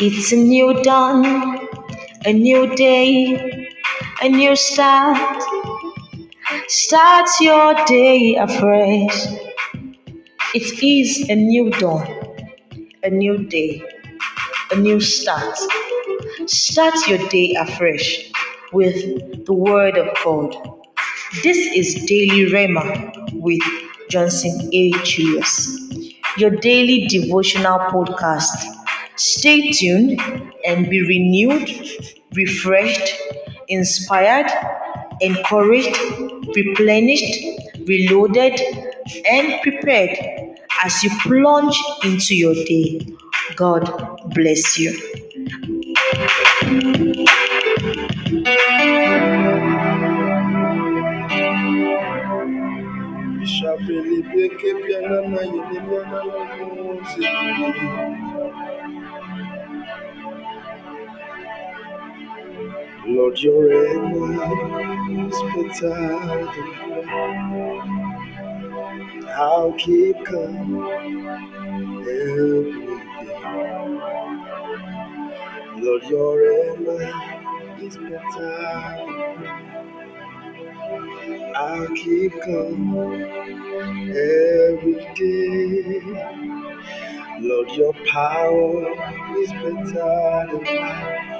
It's a new dawn, a new day, a new start. Start your day afresh. It is a new dawn, a new day, a new start. Start your day afresh with the Word of God. This is Daily Rema with Johnson A. Julius, your daily devotional podcast. Stay tuned and be renewed, refreshed, inspired, encouraged, replenished, reloaded, and prepared as you plunge into your day. God bless you. Lord, your end is better than I'll keep coming every day. Lord, your end is better than I'll keep coming every day. Lord, your power is better than mine.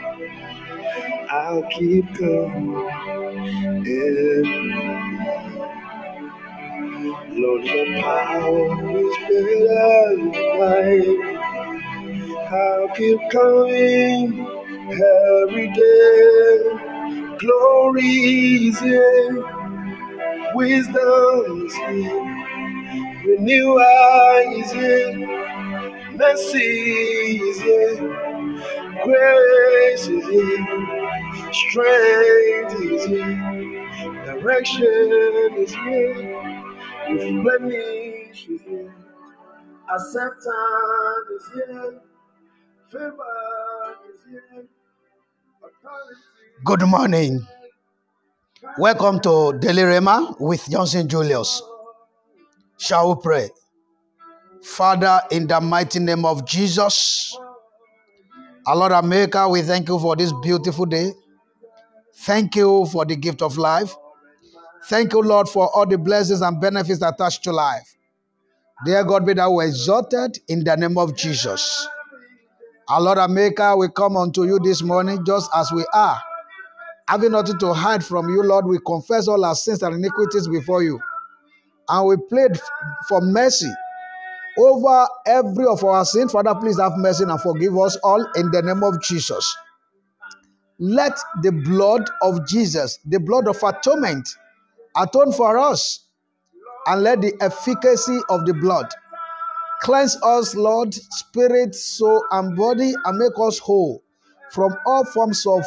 I'll keep coming every day. Lord, your power is better than mine. I'll keep coming every day. Glory is here, wisdom is here, renewal is here, mercy is here, grace is here, strength is here, direction is here, replenish is here, acceptance is here, favor is here, authority. Good morning. Welcome to Daily Rema with Johnson Julius. Shall we pray? Father, in the mighty name of Jesus, our Lord and Maker, we thank you for this beautiful day. Thank you for the gift of life. Thank you, Lord, for all the blessings and benefits attached to life. Dear God, be thou exalted in the name of Jesus. Our Lord and Maker, we come unto you this morning just as we are. Having nothing to hide from you, Lord, we confess all our sins and iniquities before you. And we plead for mercy over every of our sins. Father, please have mercy and forgive us all in the name of Jesus. Let the blood of Jesus, the blood of atonement, atone for us. And let the efficacy of the blood cleanse us, Lord, spirit, soul, and body, and make us whole from all forms of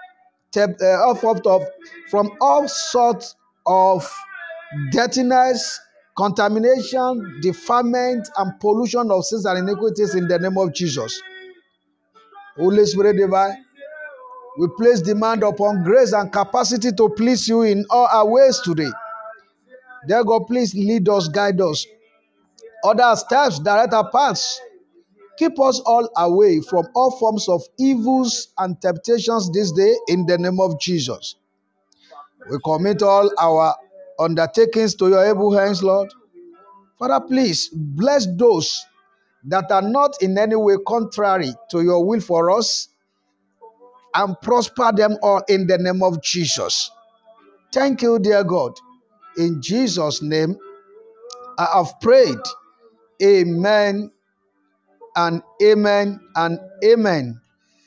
from all sorts of dirtiness, contamination, defilement, and pollution of sins and iniquities in the name of Jesus. Holy Spirit divine, we place demand upon grace and capacity to please you in all our ways today. Dear God, please lead us, guide us, order our steps, direct our paths. Keep us all away from all forms of evils and temptations this day in the name of Jesus. We commit all our undertakings to your able hands, Lord. Father, please bless those that are not in any way contrary to your will for us and prosper them all in the name of Jesus. Thank you, dear God. In Jesus' name, I have prayed. Amen and amen and amen.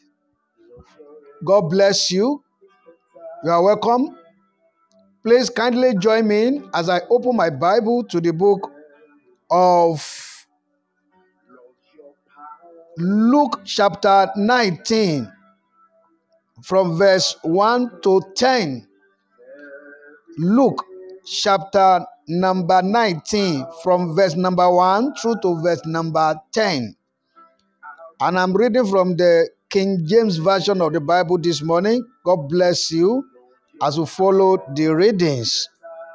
God bless you. You are welcome. Please kindly join me as I open my Bible to the book of Luke chapter 19 from verse 1 to 10. Luke chapter number 19 from verse number 1 through to verse number 10. And I'm reading from the King James Version of the Bible this morning. God bless you as we follow the readings.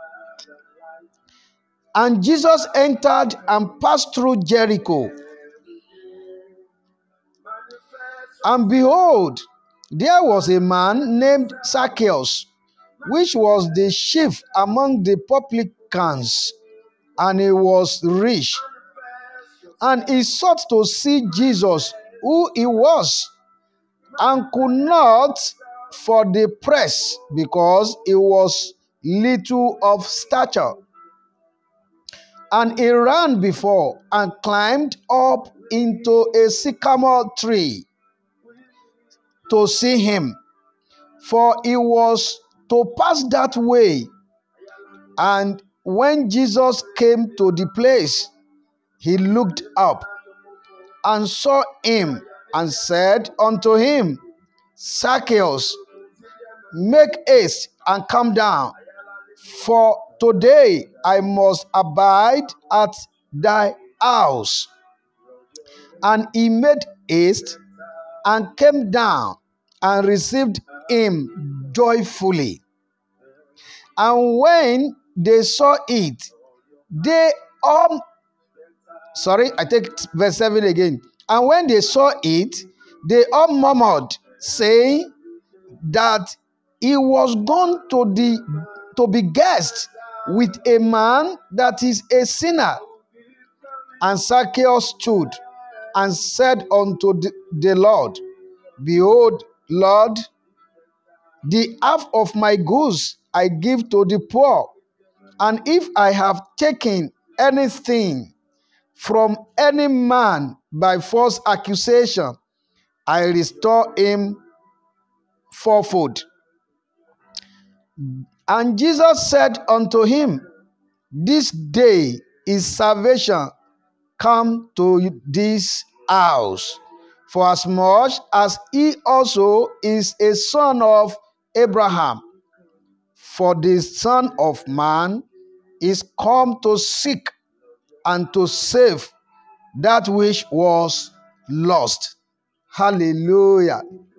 And Jesus entered and passed through Jericho. And behold, there was a man named Zacchaeus, which was the chief among the publicans, and he was rich. And he sought to see Jesus, who he was, and could not for the press, because he was little of stature. And he ran before and climbed up into a sycamore tree to see him, for he was to pass that way. And when Jesus came to the place, he looked up and saw him and said unto him, Zacchaeus, make haste and come down, for today I must abide at thy house. And he made haste and came down and received him joyfully. And when they saw it, they all, I take verse 7 again. And when they saw it, they all murmured, saying that he was gone to be guest with a man that is a sinner. And Zacchaeus stood and said unto the Lord, Behold, Lord, the half of my goods I give to the poor. And if I have taken anything from any man by false accusation, I restore him fourfold. And Jesus said unto him, This day is salvation come to this house, for as much as he also is a son of Abraham. For the Son of Man is come to seek and to save that which was lost. Hallelujah.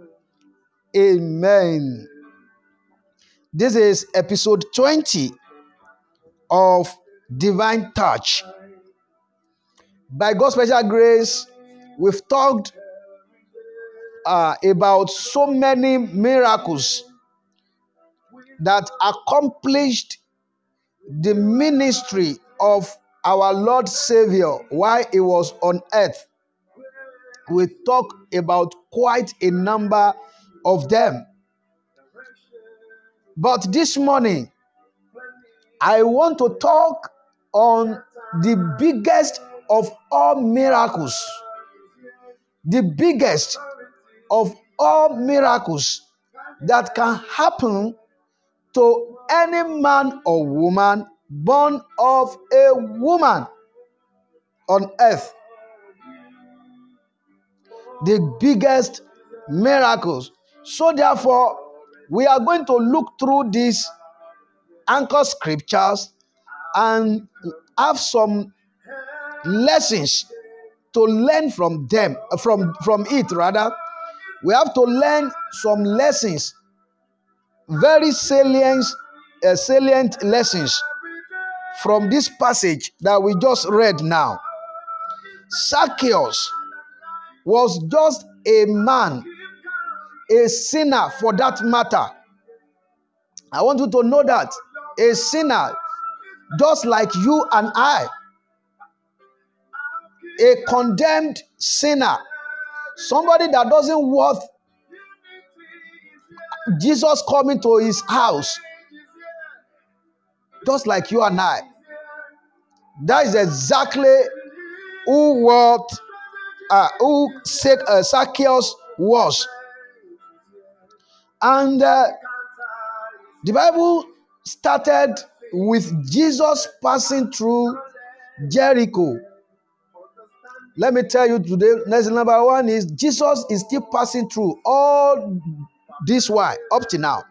Amen. This is episode 20 of Divine Touch. By God's special grace, we've talked about so many miracles that accomplished the ministry of our Lord Savior while he was on earth. We talk about quite a number of them. But this morning, I want to talk on the biggest of all miracles. The biggest of all miracles that can happen to any man or woman born of a woman on earth. The biggest miracles. So therefore, we are going to look through these anchor scriptures and have some lessons to learn from them, from it rather. We have to learn some lessons, very salient lessons from this passage that we just read now. Zacchaeus was just a man, a sinner for that matter. I want you to know that. A sinner, just like you and I. A condemned sinner. Somebody that doesn't worth Jesus coming to his house. Just like you and I. That is exactly who Zacchaeus was. And the Bible started with Jesus passing through Jericho. Let me tell you today, next number one is Jesus is still passing through all this while, up to now.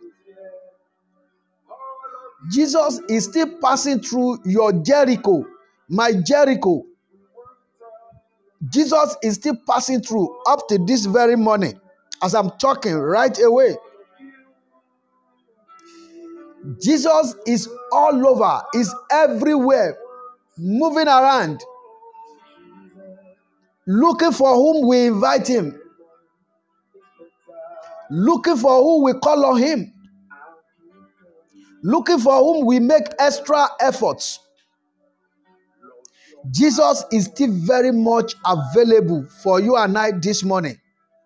Jesus is still passing through your Jericho, my Jericho. Jesus is still passing through up to this very morning as I'm talking right away. Jesus is all over, is everywhere, moving around, looking for whom we invite him. looking for who we call on him, looking for whom we make extra efforts. Jesus is still very much available for you and I this morning.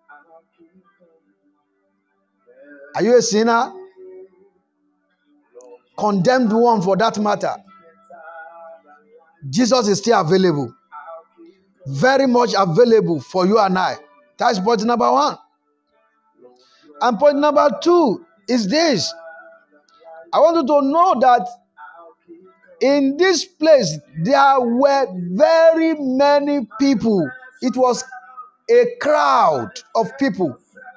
Are you a sinner? Condemned one for that matter. Jesus is still available. Very much available for you and I. That's point number one. And point number two is this. I want you to know that in this place, there were very many people. It was a crowd of people.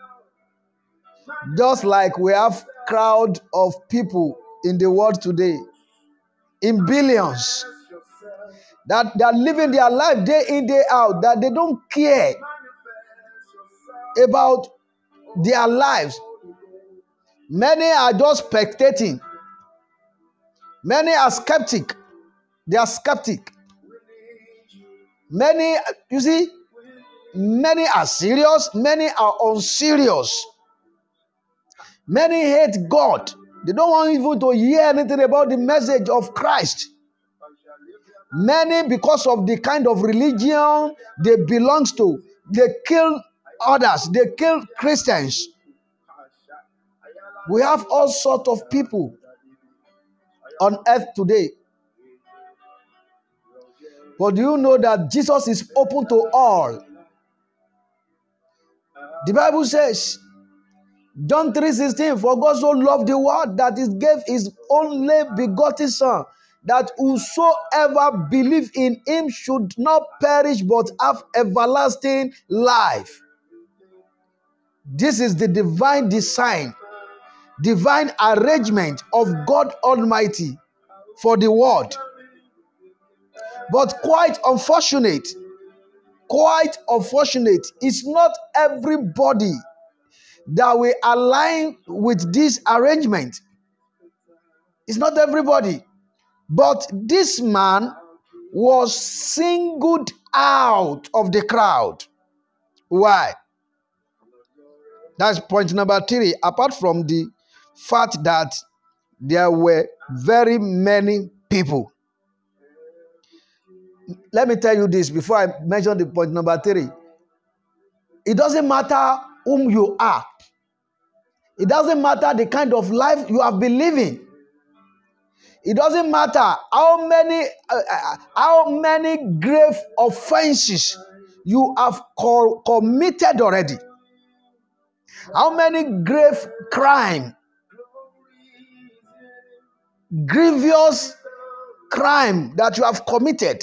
Just like we have crowd of people in the world today, in billions, that they are living their life day in, day out, that they don't care about their lives. Many are just spectating. Many are skeptic. They are skeptic. Many, you see, many are serious. Many are unserious. Many hate God. They don't want even to hear anything about the message of Christ. Many, because of the kind of religion they belong to, they kill others. They kill Christians. We have all sorts of people on earth today. But do you know that Jesus is open to all? The Bible says, John 3:16, for God so loved the world that he gave his only begotten Son, that whosoever believe in him should not perish but have everlasting life. This is the divine design, divine arrangement of God Almighty for the world. But quite unfortunate, it's not everybody that will align with this arrangement. It's not everybody. But this man was singled out of the crowd. Why? That's point number 3. Apart from the fact that there were very many people. Let me tell you this before I mention the point number 3. It doesn't matter whom you are. It doesn't matter the kind of life you have been living. It doesn't matter how many grave offenses you have committed already. How many grave crime, grievous crime that you have committed.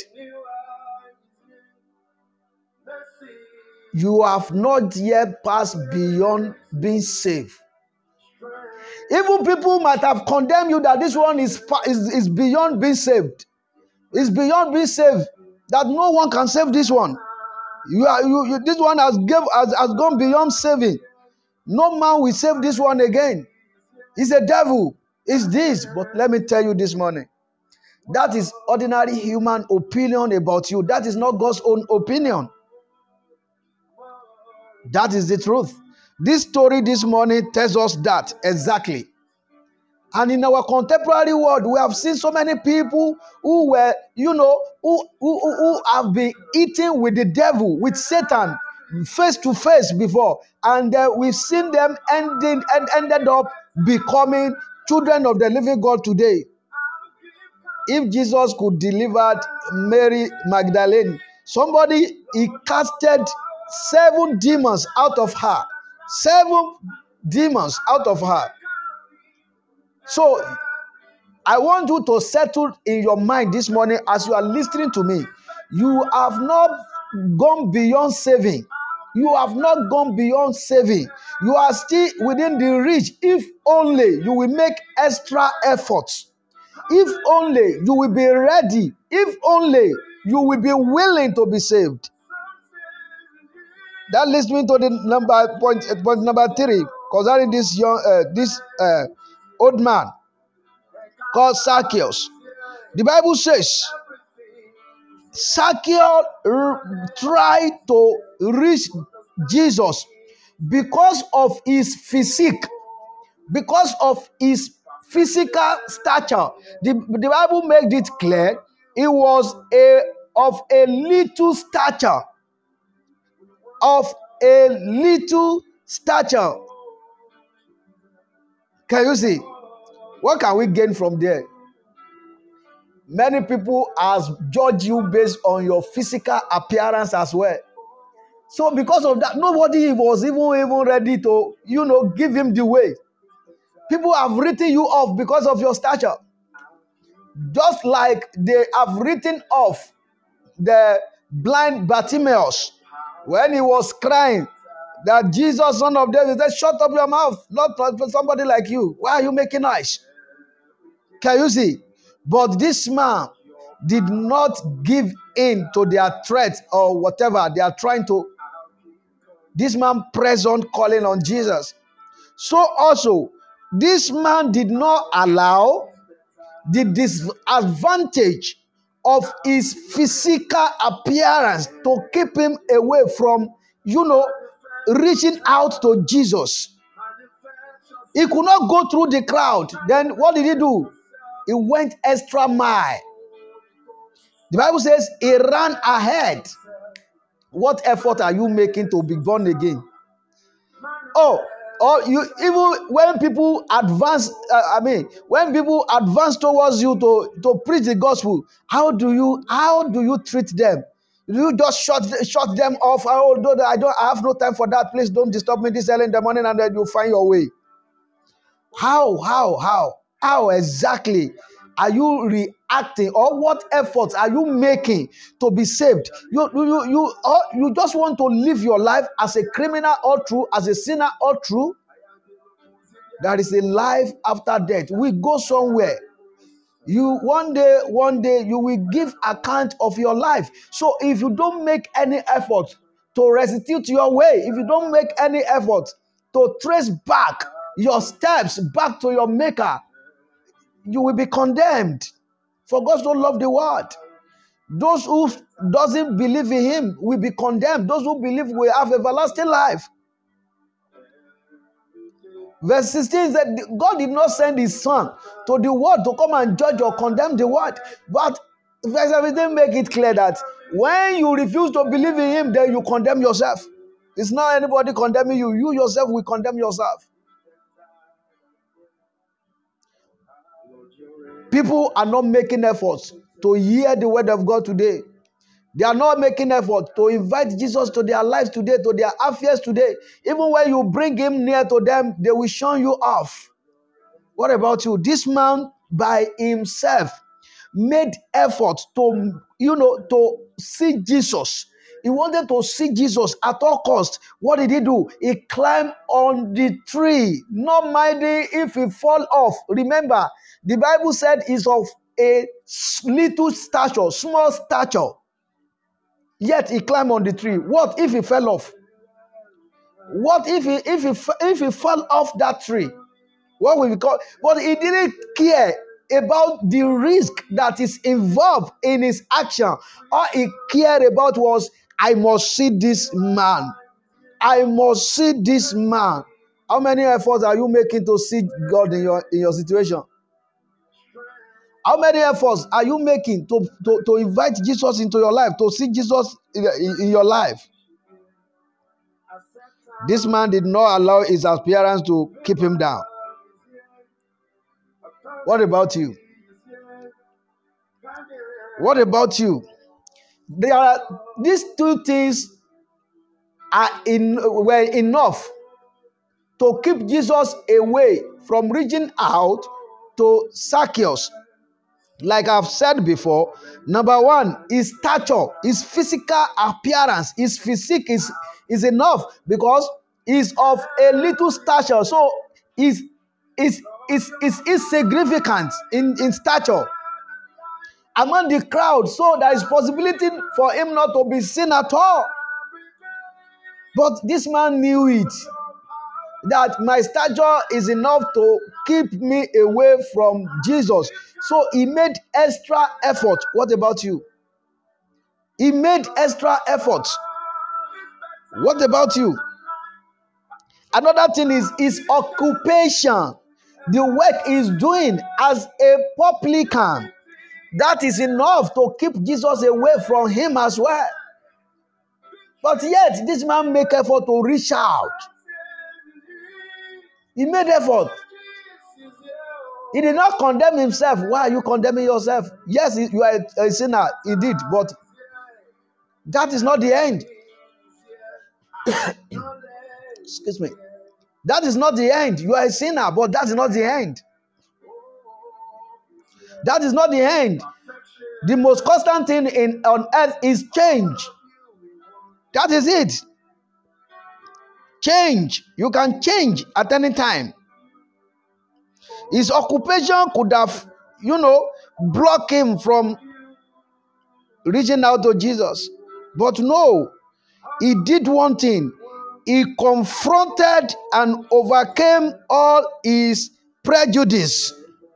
You have not yet passed beyond being saved. Even people might have condemned you that this one is beyond being saved. It's beyond being saved. That no one can save this one. This one has gone beyond saving. No man will save this one again. It's a devil. It's this. But let me tell you this morning, that is ordinary human opinion about you. That is not God's own opinion. That is the truth. This story this morning tells us that exactly. And in our contemporary world, we have seen so many people who were, who have been eating with the devil, with Satan, face to face before. And we've seen them ended up becoming children of the living God today. If Jesus could deliver Mary Magdalene, he casted 7 demons out of her. 7 demons out of her. So, I want you to settle in your mind this morning as you are listening to me. You have not gone beyond saving. You have not gone beyond saving. You are still within the reach if only you will make extra efforts. If only you will be ready. If only you will be willing to be saved. That leads me to the point number 3 concerning this old man called Zacchaeus. The Bible says Zacchaeus tried to reach Jesus because of his physique, because of his physical stature. The Bible made it clear he was of a little stature. Of a little stature. Can you see? What can we gain from there? Many people has judged you based on your physical appearance as well. So because of that, nobody was even ready to, give him the way. People have written you off because of your stature. Just like they have written off the blind Bartimaeus when he was crying that Jesus, son of David, said, shut up your mouth, not for somebody like you. Why are you making noise? Can you see? But this man did not give in to their threat or whatever they are trying to. This man pressed on calling on Jesus. So also, this man did not allow the disadvantage of his physical appearance to keep him away from, reaching out to Jesus. He could not go through the crowd. Then what did he do? He went extra mile. The Bible says he ran ahead. What effort are you making to be born again? You even when people advance, when people advance towards you to preach the gospel, how do you treat them? Do you just shut them off? I have no time for that. Please don't disturb me this early in the morning, and then you find your way. How exactly are you reacting, or what efforts are you making to be saved? You just want to live your life as a criminal all through, as a sinner all through? There is a life after death. We go somewhere. You one day you will give account of your life. So if you don't make any effort to restitute your way, if you don't make any effort to trace back your steps back to your maker, you will be condemned. For God so loved the world. Those who doesn't believe in him will be condemned. Those who believe will have everlasting life. Verse 16 said, God did not send his son to the world to come and judge or condemn the world. But verse 17 make it clear that when you refuse to believe in him, then you condemn yourself. It's not anybody condemning you. You yourself will condemn yourself. People are not making efforts to hear the word of God today. They are not making effort to invite Jesus to their lives today, to their affairs today. Even when you bring him near to them, they will shun you off. What about you? This man by himself made effort to see Jesus. He wanted to see Jesus at all costs. What did he do? He climbed on the tree, not minding if he fall off. Remember, the Bible said he's of a little stature, small stature. Yet he climbed on the tree. What if he fell off? What if he fell off that tree? What will we call? But he didn't care about the risk that is involved in his action. All he cared about was, I must see this man. I must see this man. How many efforts are you making to see God in your situation? How many efforts are you making to invite Jesus into your life, to see Jesus in your life? This man did not allow his appearance to keep him down. What about you? What about you? These two things were enough to keep Jesus away from reaching out to Zacchaeus. Like I've said before, number one, his stature, his physical appearance, his physique is enough because he's of a little stature. So is insignificant in stature among the crowd. So there is possibility for him not to be seen at all. But this man knew it, that my stature is enough to keep me away from Jesus. So he made extra effort. What about you? He made extra effort. What about you? Another thing is his occupation. The work he's doing as a publican. That is enough to keep Jesus away from him as well. But yet, this man made effort to reach out. He made effort. He did not condemn himself. Why are you condemning yourself? Yes, you are a sinner. He did, but that is not the end. Excuse me. That is not the end. You are a sinner, but that is not the end. That is not the end. The most constant thing on earth is change. That is it. Change. You can change at any time. His occupation could have, blocked him from reaching out to Jesus. But no, he did one thing. He confronted and overcame all his prejudice.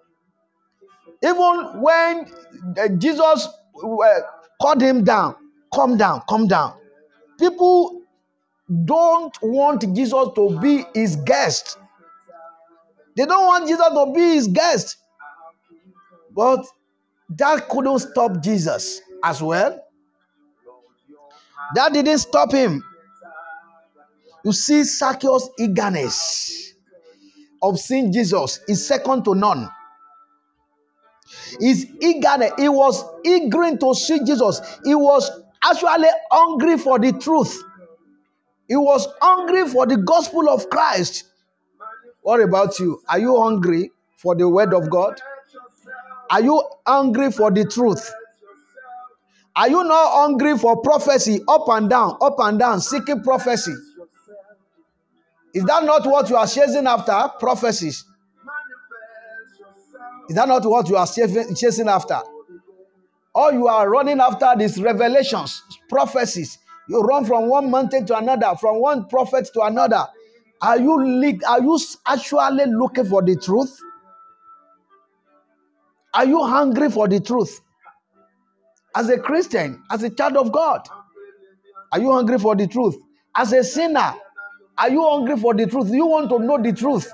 Even when Jesus called him down, come down, come down. People don't want Jesus to be his guest. They don't want Jesus to be his guest. But that couldn't stop Jesus as well. That didn't stop him. You see, Zacchaeus' eagerness of seeing Jesus is second to none. His eagerness, he was eager to see Jesus. He was actually hungry for the truth. He was hungry for the gospel of Christ. What about you? Are you hungry for the word of God? Are you hungry for the truth? Are you not hungry for prophecy up and down, seeking prophecy? Is that not what you are chasing after? Prophecies. Is that not what you are chasing after? Or you are running after these revelations, prophecies. You run from one mountain to another, from one prophet to another. Are you actually looking for the truth? Are you hungry for the truth? As a Christian, as a child of God, are you hungry for the truth? As a sinner, are you hungry for the truth? You want to know the truth?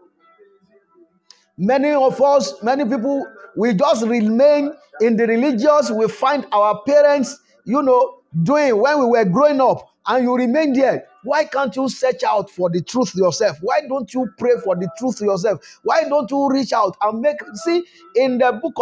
Many of us, many people, we just remain in the religious. We find our parents, doing when we were growing up, and you remain there. Why can't you search out for the truth yourself? Why don't you pray for the truth yourself? Why don't you reach out and see in the book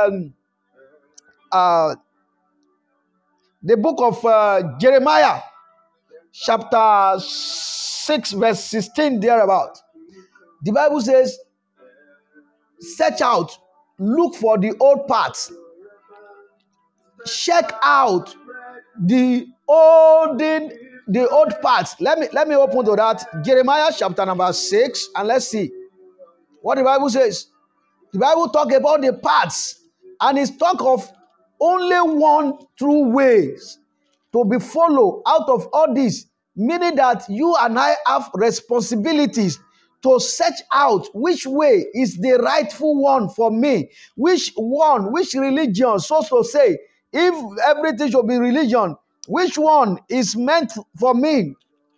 of Jeremiah, chapter 6, verse 16, thereabout. The Bible says, search out, look for the old paths, check out the old paths. Let me open to that. Jeremiah chapter number 6, and let's see what the Bible says. The Bible talk about the paths, and it's talk of only one true way to be followed out of all this, meaning that you and I have responsibilities to search out which way is the rightful one for me, which religion, so to say, if everything should be religion, which one is meant for me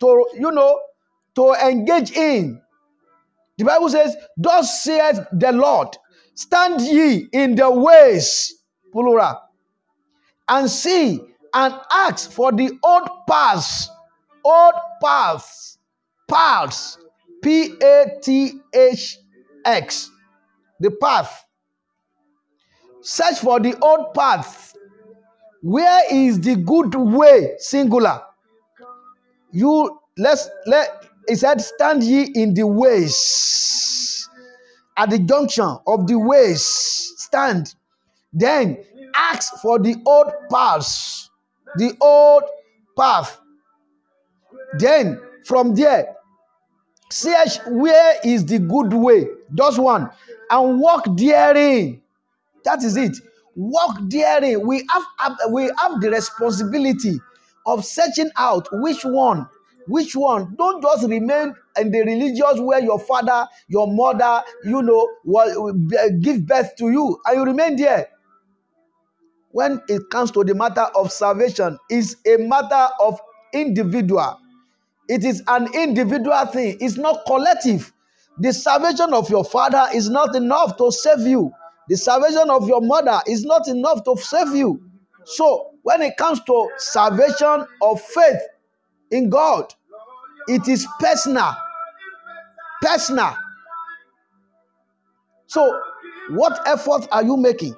to engage in. The Bible says, thus saith the Lord, stand ye in the ways, plural, and see and ask for the old paths, Pathx, the path. Search for the old path. Where is the good way, singular? It said, stand ye in the ways. At the junction of the ways, stand. Then ask for the old paths, the old path. Then from there, search where is the good way, just one, and walk therein. That is it. Walk therein. We have the responsibility of searching out which one. Don't just remain in the religious where your father, your mother, give birth to you, and you remain there. When it comes to the matter of salvation, it's a matter of individual. It is an individual thing. It's not collective. The salvation of your father is not enough to save you. The salvation of your mother is not enough to save you. So when it comes to salvation of faith in God, it is personal. Personal. So what effort are you making?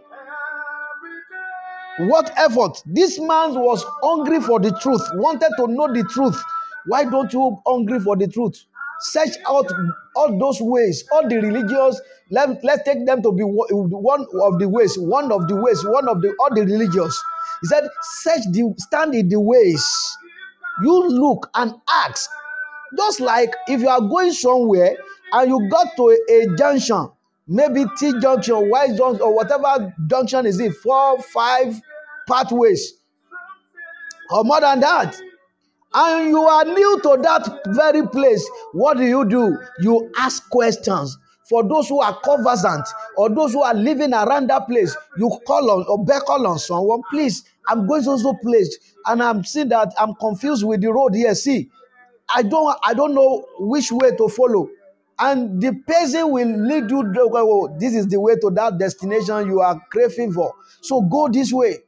What effort? This man was hungry for the truth, wanted to know the truth. Why don't you hungry for the truth? Search out all those ways, all the religious. Let's take them to be one of the ways, all the religious. He said, stand in the ways. You look and ask. Just like if you are going somewhere and you got to a junction, maybe T junction, Y junction, or whatever junction is it, 4, 5 pathways, or more than that, and you are new to that very place, what do? You ask questions. For those who are conversant or those who are living around that place, you call on or beckon on someone. Please, I'm going to this place and I'm seeing that I'm confused with the road here. See, I don't know which way to follow. And the person will lead you. This is the way to that destination you are craving for. So go this way.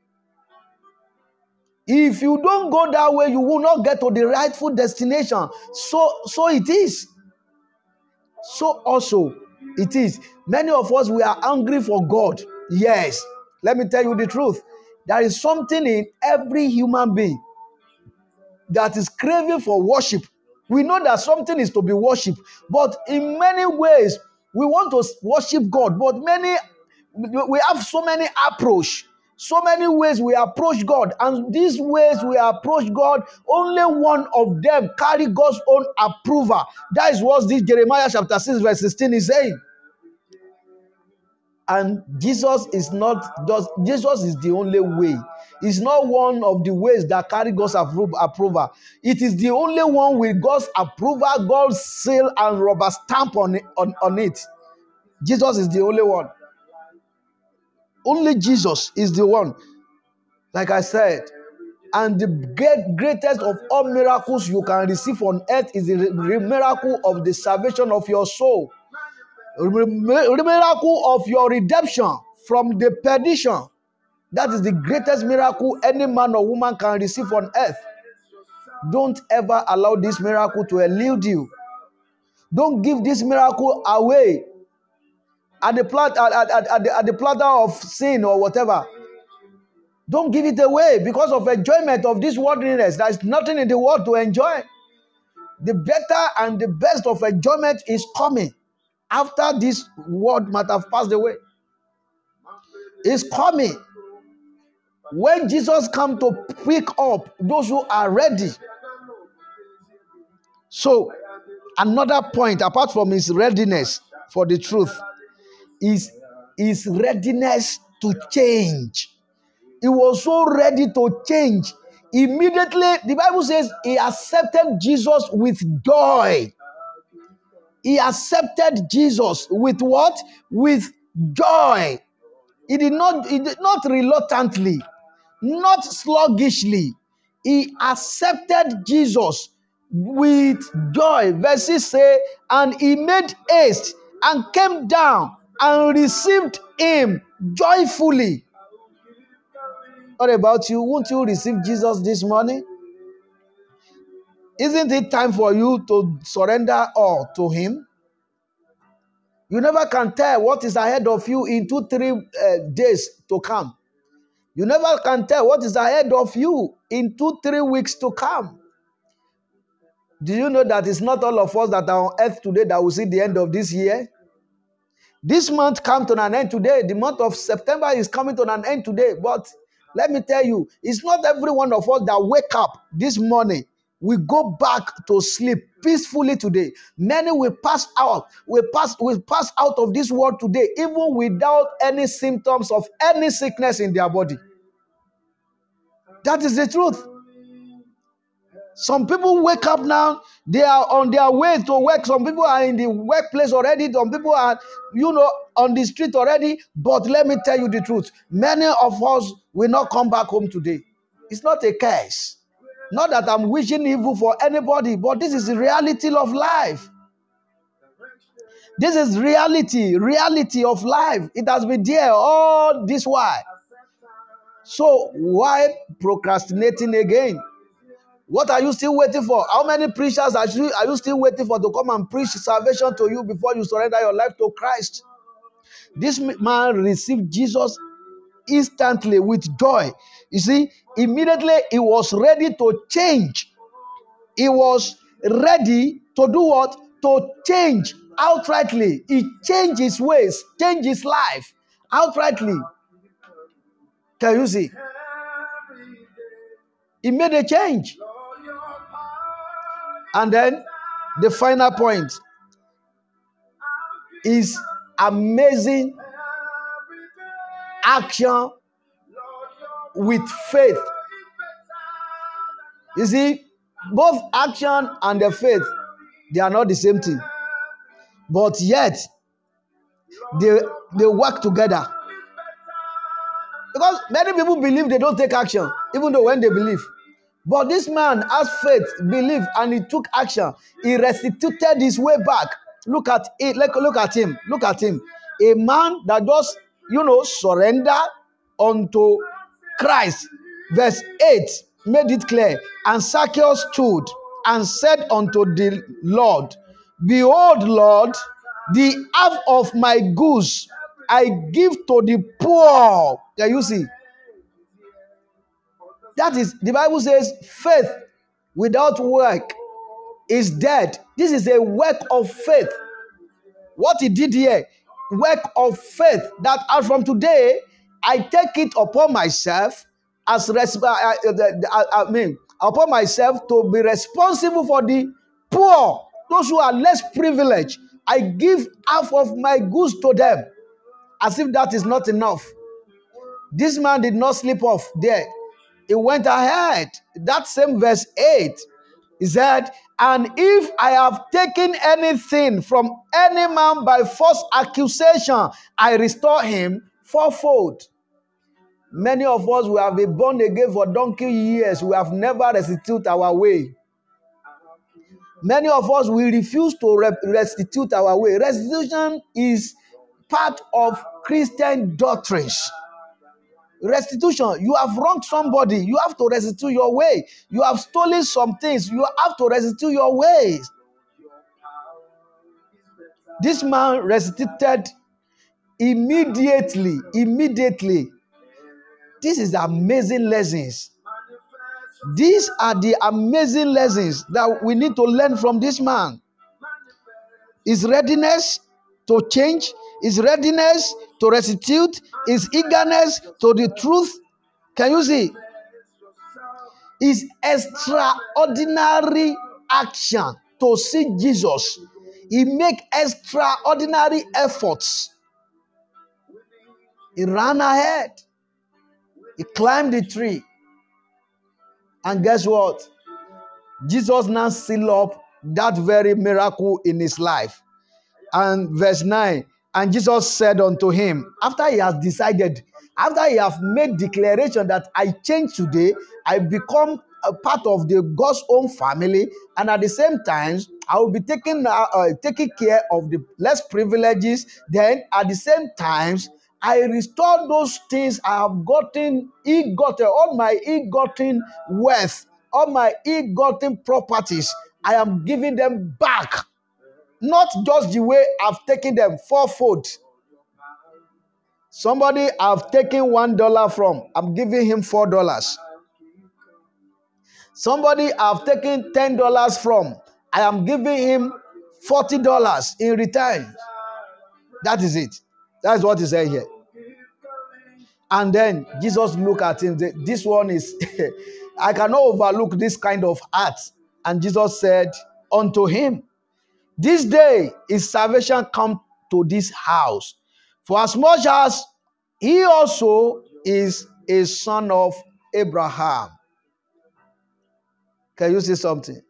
If you don't go that way, you will not get to the rightful destination. So it is. So also it is. Many of us, we are hungry for God. Yes. Let me tell you the truth. There is something in every human being that is craving for worship. We know that something is to be worshipped, but in many ways we want to worship God, but we have so many approach, so many ways we approach God, and these ways we approach God, only one of them carry God's own approval. That is what this Jeremiah chapter 6 verse 16 is saying. And Jesus is the only way. It's not one of the ways that carry God's approval. It is the only one with God's approval, God's seal and rubber stamp on it. Jesus is the only one. Only Jesus is the one. Like I said, and the greatest of all miracles you can receive on earth is the miracle of the salvation of your soul. The miracle of your redemption from the perdition. That is the greatest miracle any man or woman can receive on earth. Don't ever allow this miracle to elude you. Don't give this miracle away at the platter of sin or whatever. Don't give it away because of enjoyment of this worldliness. There is nothing in the world to enjoy. The better and the best of enjoyment is coming after this world might have passed away. It's coming. When Jesus comes to pick up those who are ready. So, another point, apart from his readiness for the truth, is his readiness to change. He was so ready to change. Immediately, the Bible says he accepted Jesus with joy. He accepted Jesus with what? With joy. He did not reluctantly, not sluggishly. He accepted Jesus with joy. Verses say, and he made haste and came down and received him joyfully. What about you? Won't you receive Jesus this morning? Isn't it time for you to surrender all to him? You never can tell what is ahead of you in 2-3 days to come. You never can tell what is ahead of you in 2-3 weeks to come. Do you know that it's not all of us that are on earth today that will see the end of this year? This month comes to an end today. The month of September is coming to an end today. But let me tell you, it's not every one of us that wake up this morning. We go back to sleep peacefully today. Many will pass out. Will pass out of this world today, even without any symptoms of any sickness in their body. That is the truth. Some people wake up now, they are on their way to work. Some people are in the workplace already. Some people are, on the street already. But let me tell you the truth. Many of us will not come back home today. It's not a curse. Not that I'm wishing evil for anybody, but this is the reality of life. This is reality of life. It has been there all this while. So why procrastinating again? What are you still waiting for? How many preachers are you still waiting for to come and preach salvation to you before you surrender your life to Christ? This man received Jesus instantly with joy. You see, immediately he was ready to change. He was ready to do what? To change outrightly. He changed his ways, changed his life outrightly. Can you see? He made a change. And then the final point is amazing action with faith. You see, both action and the faith, they are not the same thing. But yet, they work together. Because many people believe they don't take action, even though when they believe. But this man has faith, belief, and he took action. He restituted his way back. Look at it. Look at him. Look at him. A man that does, surrender unto Christ. Verse 8 made it clear. And Zacchaeus stood and said unto the Lord, Behold, Lord, the half of my goods I give to the poor. Can you see? That is, the Bible says, faith without work is dead. This is a work of faith. What he did here, work of faith, that as from today, I take it upon myself upon myself to be responsible for the poor, those who are less privileged. I give half of my goods to them. As if that is not enough. This man did not slip off there. He went ahead. That same verse 8, he said, and if I have taken anything from any man by false accusation, I restore him fourfold. Many of us, we have been born again for donkey years. We have never restituted our way. Many of us, we refuse to restitute our way. Restitution is part of Christian doctrines. Restitution, you have wronged somebody, you have to restitute your way. You have stolen some things, you have to restitute your ways. This man restituted immediately. This is amazing lessons. These are the amazing lessons that we need to learn from this man. His readiness to change, his readiness to restitute, his eagerness to the truth. Can you see? His extraordinary action to see Jesus. He make extraordinary efforts. He ran ahead. He climbed the tree. And guess what? Jesus now sealed up that very miracle in his life. And verse 9, and Jesus said unto him, after he has decided, after he has made declaration that I change today, I become a part of the God's own family, and at the same time, I will be taking care of the less privileges. Then at the same time, I restore those things I have gotten, all my ill-gotten wealth, all my ill-gotten properties. I am giving them back. Not just the way I've taken them fourfold. Somebody I've taken $1 from, I'm giving him $4. Somebody I've taken $10 from, I am giving him $40 in return. That is it. That's what he said here. And then Jesus looked at him. This one is, I cannot overlook this kind of act. And Jesus said unto him, this day is salvation come to this house, for as much as he also is a son of Abraham. Can you see something?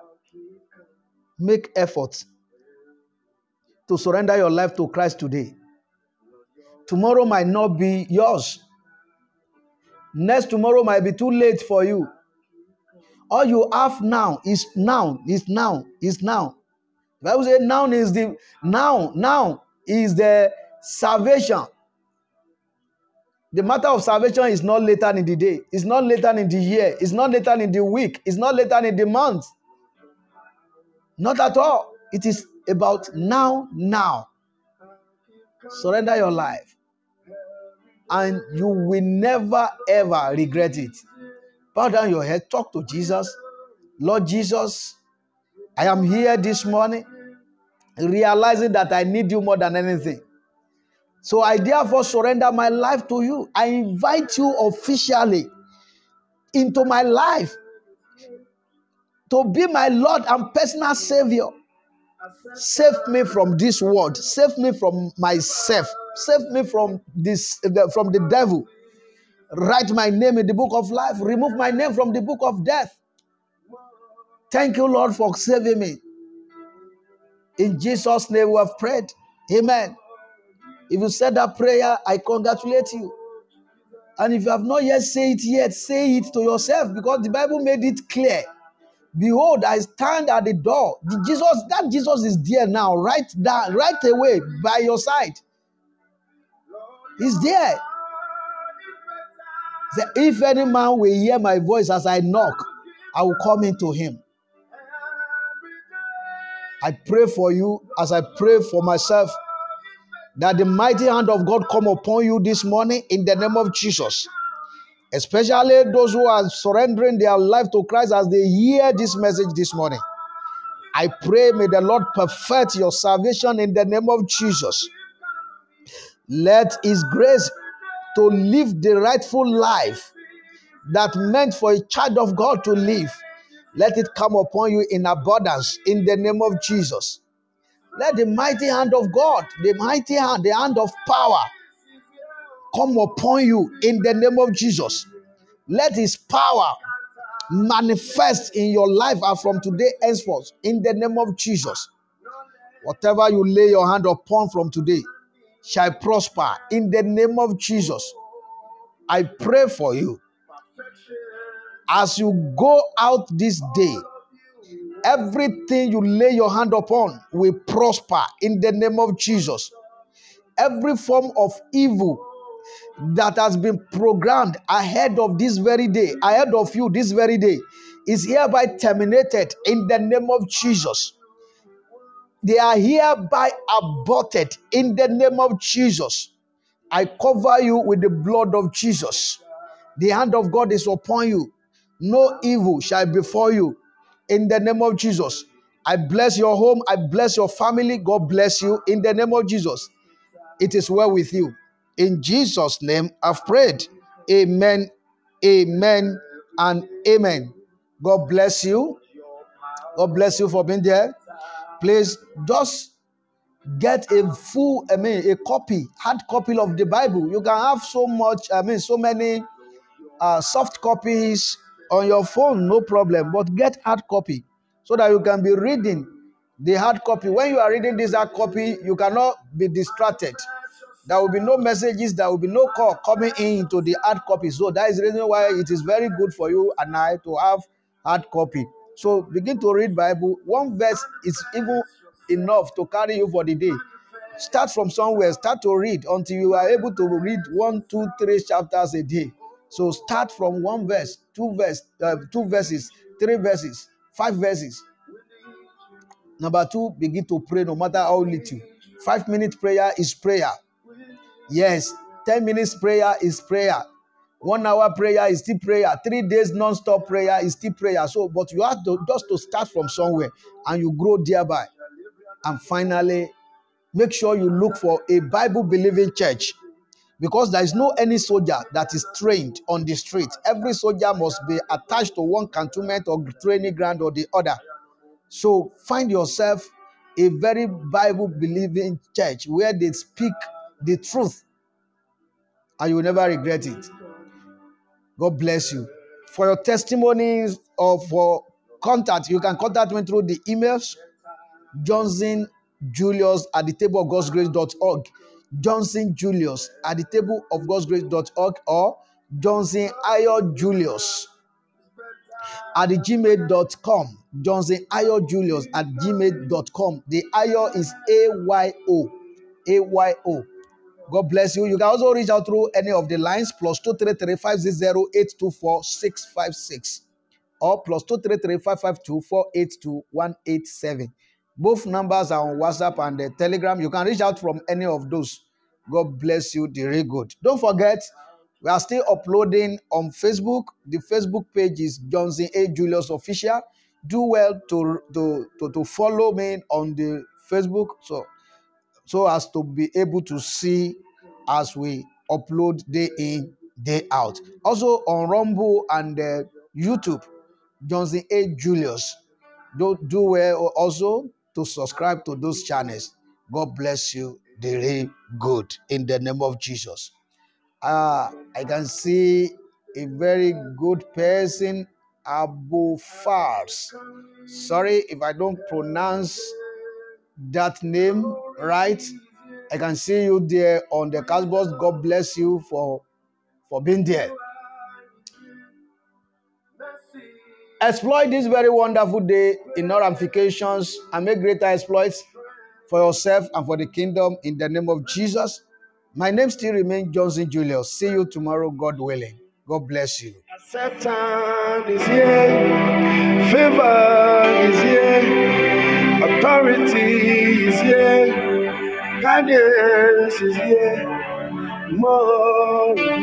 Make effort to surrender your life to Christ today. Tomorrow might not be yours. Next tomorrow might be too late for you. All you have now is now, is now, is now. The Bible says now is the salvation. The matter of salvation is not later in the day. It's not later in the year. It's not later in the week. It's not later in the month. Not at all. It is about now. Surrender your life, and you will never ever regret it. Bow down your head. Talk to Jesus. Lord Jesus, I am here this morning, realizing that I need you more than anything. So I therefore surrender my life to you. I invite you officially into my life to be my Lord and personal Savior. Save me from this world. Save me from myself. Save me from from the devil. Write my name in the book of life. Remove my name from the book of death. Thank you, Lord, for saving me. In Jesus' name we have prayed. Amen. If you said that prayer, I congratulate you. And if you have not yet said it yet, say it to yourself, because the Bible made it clear. Behold, I stand at the door. Jesus is there now, right away by your side. He's there. So if any man will hear my voice as I knock, I will come into him. I pray for you as I pray for myself, that the mighty hand of God come upon you this morning in the name of Jesus. Especially those who are surrendering their life to Christ as they hear this message this morning. I pray, may the Lord perfect your salvation in the name of Jesus. Let His grace to live the rightful life that meant for a child of God to live, let it come upon you in abundance in the name of Jesus. Let the mighty hand of God, the hand of power, come upon you in the name of Jesus. Let His power manifest in your life and from today henceforth in the name of Jesus. Whatever you lay your hand upon from today shall prosper in the name of Jesus. I pray for you. As you go out this day, everything you lay your hand upon will prosper in the name of Jesus. Every form of evil that has been programmed ahead of this very day, ahead of you this very day, is hereby terminated in the name of Jesus. They are hereby aborted in the name of Jesus. I cover you with the blood of Jesus. The hand of God is upon you. No evil shall befall you in the name of Jesus. I bless your home. I bless your family. God bless you in the name of Jesus. It is well with you. In Jesus' name I've prayed. Amen, amen, and amen. God bless you. God bless you for being there. Please just get a hard copy of the Bible. You can have so many soft copies on your phone, no problem, but get hard copy so that you can be reading the hard copy. When you are reading this hard copy, you cannot be distracted. There will be no messages, there will be no call coming into the hard copy. So that is the reason why it is very good for you and I to have hard copy. So begin to read Bible. One verse is even enough to carry you for the day. Start from somewhere, start to read until you are able to read 1, 2, 3 chapters a day. So start from one verse, two verses, 3 verses, 5 verses. Number 2, begin to pray no matter how little. 5-minute prayer is prayer. Yes, 10 minutes prayer is prayer. 1 hour prayer is still prayer. 3 days non-stop prayer is still prayer. So, but you have to just to start from somewhere and you grow thereby. And finally, make sure you look for a Bible-believing church, because there is no any soldier that is trained on the street. Every soldier must be attached to one cantonment or training ground or the other. So find yourself a very Bible-believing church where they speak the truth and you will never regret it. God bless you. For your testimonies or for contact, you can contact me through the emails johnsonjulius@thetableofgodsgrace.org, johnsonjulius@thetableofgodsgrace.org, or johnsonayodjulius at gmail.com. Johnson Ayo Julius at gmail.com. The Ayo is AYO. AYO. God bless you. You can also reach out through any of the lines, +233-560-824-656 or +233-552-482-187. Both numbers are on WhatsApp and Telegram. You can reach out from any of those. God bless you. Very good. Don't forget, we are still uploading on Facebook. The Facebook page is Johnson A. Julius Official. Do well to follow me on the Facebook so as to be able to see as we upload day in, day out. Also on Rumble and YouTube, Johnson A. Julius. Do well also to subscribe to those channels. God bless you. Very good in the name of Jesus. I can see a very good person, Abu Fars. Sorry if I don't pronounce that name right. I can see you there on the Casbox. God bless you for being there. Exploit this very wonderful day in all ramifications and make greater exploits for yourself and for the kingdom in the name of Jesus. My name still remains Johnson Julius. See you tomorrow, God willing. God bless you. Acceptance is here. Favor is here. Authority is here. Guidance is here. More